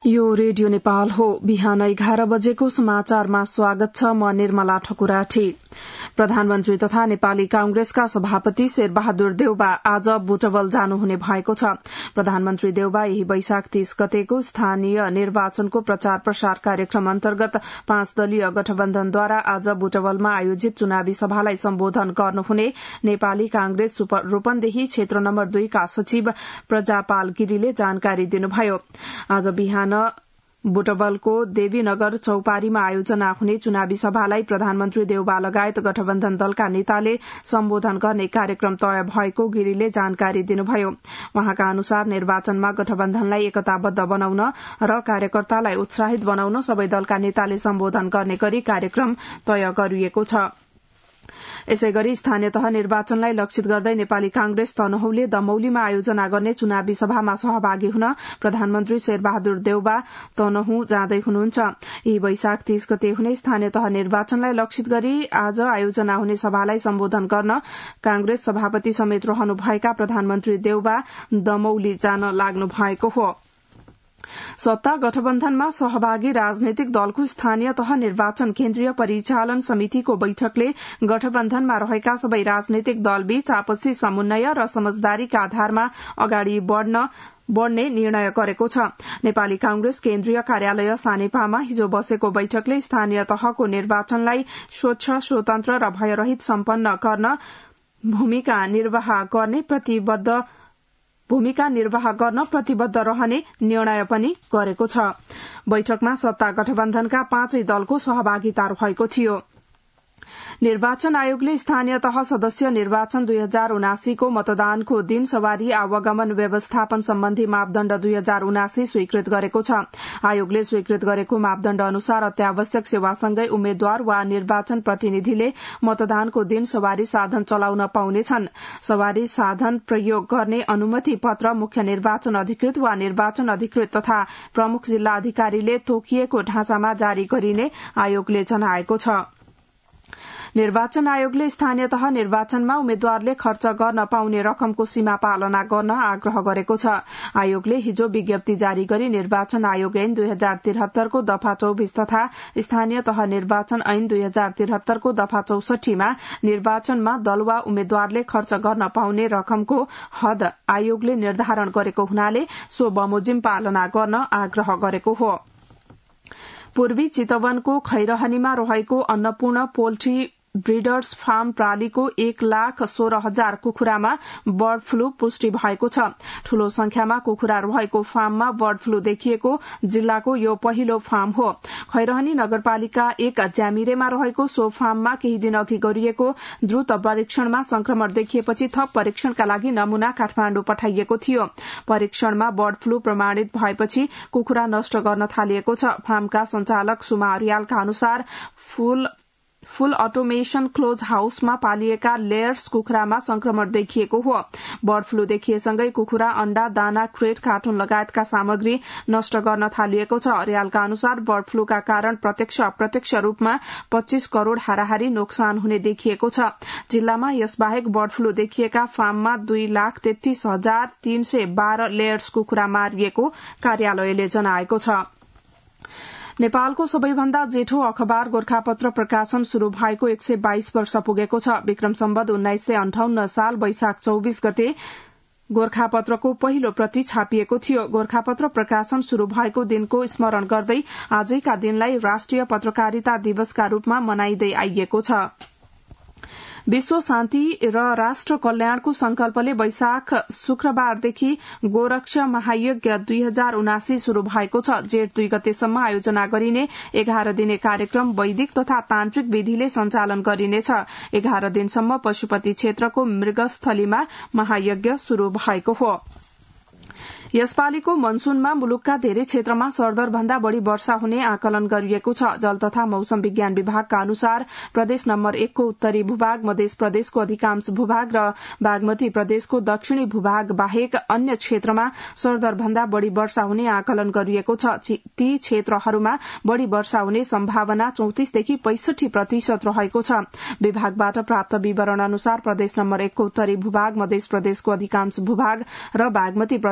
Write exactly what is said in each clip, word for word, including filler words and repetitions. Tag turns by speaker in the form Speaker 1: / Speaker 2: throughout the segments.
Speaker 1: यो रेडियो नेपाल हो। बिहान एघार बजेको समाचारमा स्वागत छ। म निर्मला ठकुराठी। प्रधानमन्त्री तथा नेपाली कांग्रेसका सभापति शेरबहादुर देउबा आज बुटवल जानुहुने भएको छ। प्रधानमन्त्री देउबा यही वैशाख तीस गतेको स्थानीय निर्वाचनको प्रचार प्रसार कार्यक्रम अन्तर्गत पाँच दलीय गठबन्धनद्वारा आज बुटवलमा आयोजित चुनावी सभालाई सम्बोधन गर्नुहुने नेपाली कांग्रेस रूपन्देही क्षेत्र नम्बर दुईका सचिव प्रजापाल गिरीले जानकारी दिनुभयो। आज बिहान बुटवलको देवीनगर चौपारीमा आयोजना हुने चुनावी सभालाई प्रधानमन्त्री देउबा लगायत गठबन्धन दलका नेताले सम्बोधन गर्ने कार्यक्रम तय भएको गिरीले जानकारी दिनुभयो। वहाँका अनुसार निर्वाचनमा गठबन्धनलाई एकताबद्ध बनाउन र कार्यकर्तालाई उत्साहित बनाउन सबै दलका नेताले सम्बोधन गर्ने गरी कार्यक्रम तय गरिएको छ। यसै गरी स्थानीय तह निर्वाचनलाई लक्षित गर्दै नेपाली कांग्रेस तनहुँले दमौलीमा आयोजना गर्ने चुनावी सभामा सहभागी हुन प्रधानमन्त्री शेरबहादुर देउबा तनहुँ जाँदै हुनुहुन्छ। यही वैशाख तीस गते हुने स्थानीय तह निर्वाचनलाई लक्षित गरी आज आयोजना हुने सभालाई सम्बोधन गर्न कांग्रेस सभापति समेत रहनुभएका प्रधानमन्त्री देउबा दमौली जान लाग्नु भएको हो। सत्ता गठबन्धनमा सहभागी राजनैतिक दलको स्थानीय तह निर्वाचन केन्द्रीय परिचालन समितिको बैठकले गठबन्धनमा रहेका सबै राजनैतिक दलबीच आपसी समन्वय र समझदारीका आधारमा अगाडि बढ़न बढ़ने निर्णय गरेको छ। नेपाली कांग्रेस केन्द्रीय कार्यालय सानेपामा हिजो बसेको बैठकले स्थानीय तहको निर्वाचनलाई स्वच्छ स्वतन्त्र र भयरहित सम्पन्न गर्न भूमिका निर्वाह गर्ने प्रतिबद्ध भूमिका निर्वाह गर्न प्रतिबद्ध रहने निर्णय पनि गरेको छ। बैठकमा सत्ता गठबन्धनका पाँचै दलको सहभागिता रहेको थियो। निर्वाचन आयोगले स्थानीय तह सदस्य निर्वाचन दुई हजार उनासीको मतदानको दिन सवारी आवागमन व्यवस्थापन सम्बन्धी मापदण्ड दुई हजार उनासी स्वीकृत गरेको छ। आयोगले स्वीकृत गरेको मापदण्ड अनुसार अत्यावश्यक सेवासँगै उम्मेद्वार वा निर्वाचन प्रतिनिधिले मतदानको दिन सवारी साधन चलाउन पाउनेछन्। सवारी साधन प्रयोग गर्ने अनुमति पत्र मुख्य निर्वाचन अधिकृत वा निर्वाचन अधिकृत तथा प्रमुख जिल्ला अधिकारीले तोकिएको ढाँचामा जारी गरिने आयोगले जनाएको छ। निर्वाचन आयोगले स्थानीय तह निर्वाचनमा उम्मेद्वारले खर्च गर्न पाउने रकमको सीमा पालना गर्न आग्रह गरेको छ। आयोगले हिजो विज्ञप्ति जारी गरी निर्वाचन आयोग ऐन दुई हजार तिहत्तरको दफा चौबिस तथा स्थानीय तह निर्वाचन ऐन दुई हजार तिहत्तरको दफा चौसठीमा निर्वाचनमा दल वा उम्मेद्वारले खर्च गर्न पाउने रकमको हद आयोगले निर्धारण गरेको हुनाले सो बमोजिम पालना गर्न आग्रह गरेको हो। पूर्वी चितवनको खैरहनीमा रहेको अन्नपूर्ण पोल्ट्री ब्रिडर्स फार्म प्रालीको एक लाख सोह्र हजार कुखुरामा बर्ड फ्लू पुष्टि भएको छ। ठूलो संख्यामा कुखुरा रहेको फार्ममा बर्ड फ्लू देखिएको जिल्लाको यो पहिलो फार्म हो। खैरहनी नगरपालिका एक ज्यामिरेमा रहेको सो फार्ममा केही दिन अघि गरिएको द्रुत परीक्षणमा संक्रमण देखिएपछि थप परीक्षणका लागि नमूना काठमाण्डु पठाइएको थियो। परीक्षणमा बर्ड फ्लू प्रमाणित भएपछि कुखुरा नष्ट गर्न थालिएको छ। फार्मका संचालक सुमा अर्यालका अनुसार फूल फुल अटोमेशन क्लोज हाउसमा पालिएका लेयर्स कुखुरामा संक्रमण देखिएको हो। बर्ड फ्लू देखिएसँगै कुखुरा अण्डा दाना क्रेट कार्टुन लगायतका सामग्री नष्ट गर्न थालिएको छ। अर्यालका अनुसार बर्ड फ्लूका कारण प्रत्यक्ष अप्रत्यक्ष रूपमा पच्चीस करोड़ हाराहारी नोक्सान हुने देखिएको छ। जिल्लामा यसबाहेक बर्ड फ्लू देखिएका फार्ममा दुई लाख तेत्तीस हजार तीन सय बाह्र लेयर्स कुखुरा मारिएको कार्यालयले जनाएको छ। नेपालको सबैभन्दा जेठो अखबार गोरखापत्र प्रकाशन शुरू भएको एक सय बाइस वर्ष पुगेको छ। विक्रम सम्वत उन्नाइस सय अन्ठाउन्न साल वैशाख चौबिस गते गोरखापत्रको पहिलो प्रति छापिएको थियो। गोरखापत्र प्रकाशन शुरू भएको दिनको स्मरण गर्दै आजैका दिनलाई राष्ट्रिय पत्रकारिता दिवसका रूपमा मनाइँदै आइएको छ। विश्व शान्ति र राष्ट्र कल्याणको संकल्पले वैशाख शुक्रबारदेखि गोरक्ष महायज्ञ दुई हजार उनासी शुरू भएको छ। जेठ दुई गतेसम्म आयोजना गरिने एघार दिने कार्यक्रम वैदिक तथा तान्त्रिक विधिले सञ्चालन गरिनेछ। एघार दिनसम्म पशुपति क्षेत्रको मृगस्थलीमा महायज्ञ शुरू भएको हो। यसपालिको मनसूनमा मुलुकका धेरै क्षेत्रमा सरदर भन्दा बढ़ी वर्षा हुने आकलन गरिएको छ। जल तथा मौसम विज्ञान विभागका अनुसार प्रदेश नम्बर एकको उत्तरी भूभाग, मध्य प्रदेशको अधिकांश भूभाग र बागमती प्रदेशको दक्षिणी भूभाग बाहेक अन्य क्षेत्रमा सरदर भन्दा बढ़ी वर्षा हुने आकलन गरिएको छ। ती क्षेत्रहरूमा बढ़ी वर्षा हुने सम्भावना चौतिसदेखि पैंसठी प्रतिशत रहेको छ। विभागबाट प्राप्त विवरण अनुसार प्रदेश नम्बर एकको उत्तरी भूभाग, मध्य प्रदेशको अधिकांश भूभाग र बागमती प्रदेशको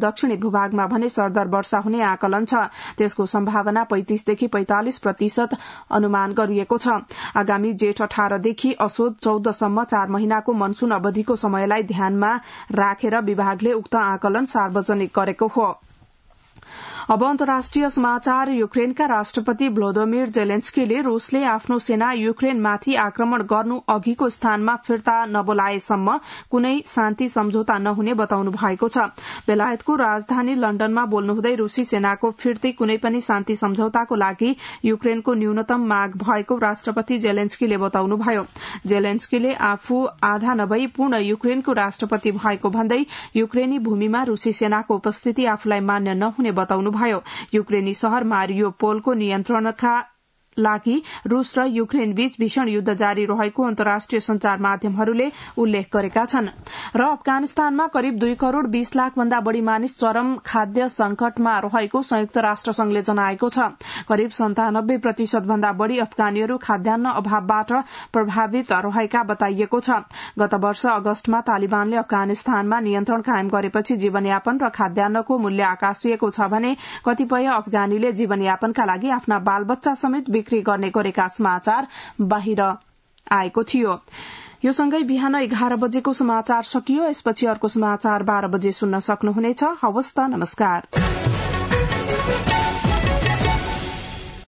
Speaker 1: दक्षिणी भूभागमा भने सरदर वर्षा हुने आकलन छ। त्यसको सम्भावना पैंतिसदेखि पैंतालिस प्रतिशत अनुमान गरिएको छ। आगामी जेठ अठारदेखि असोज चौधसम्म चार महिनाको मनसून अवधिको समयलाई ध्यानमा राखेर विभागले उक्त आकलन सार्वजनिक गरेको हो। अब अन्तर्राष्ट्रिय समाचार। युक्रेनका राष्ट्रपति भ्लोदोमिर जेलेन्स्कीले रूसले आफ्नो सेना युक्रेनमाथि आक्रमण गर्नु अघिको स्थानमा फिर्ता नबोलाएसम्म कुनै शान्ति सम्झौता नहुने बताउनु भएको छ। बेलायतको राजधानी लण्डनमा बोल्नुहुँदै रूसी सेनाको फिर्ती कुनै पनि शान्ति सम्झौताको लागि युक्रेनको न्यूनतम माग भएको राष्ट्रपति जेलेन्स्कीले बताउनुभयो। जेलेन्स्कीले आफू आधा नभई पूर्ण युक्रेनको राष्ट्रपति भएको भन्दै युक्रेनी भूमिमा रूसी सेनाको उपस्थिति आफूलाई मान्य नहुने बताउनु भयो। युक्रेनी शहर मारियोपोलको नियन्त्रणका लागि रूस र युक्रेन बीच भीषण युद्ध जारी रहेको अन्तर्राष्ट्रिय संचार माध्यमहरूले उल्लेख गरेका छन्। र अफगानिस्तानमा करिब दुई करोड़ बीस लाख भन्दा बढ़ी मानिस चरम खाद्य संकटमा रहेको संयुक्त राष्ट्र संघले जनाएको छ। करिब सन्तानब्बे प्रतिशत भन्दा बढ़ी अफगानीहरू खाद्यान्न अभावबाट प्रभावित रहेका बताइएको छ। गत वर्ष अगस्तमा तालिबानले अफगानिस्तानमा नियन्त्रण कायम गरेपछि जीवनयापन र खाद्यान्नको मूल्य आकाशिएको छ भने कतिपय अफगानीले जीवनयापनका लागि आफ्ना बालबच्चा समेत बिक्री गर्ने गरेका समाचार बाहिर आएको थियो। यो सँगै बिहान एघार बजेको समाचार सकियो। यसपछि अर्को समाचार बाह्र बजे सुन्न सक्नुहुनेछ। हवस् त, नमस्कार।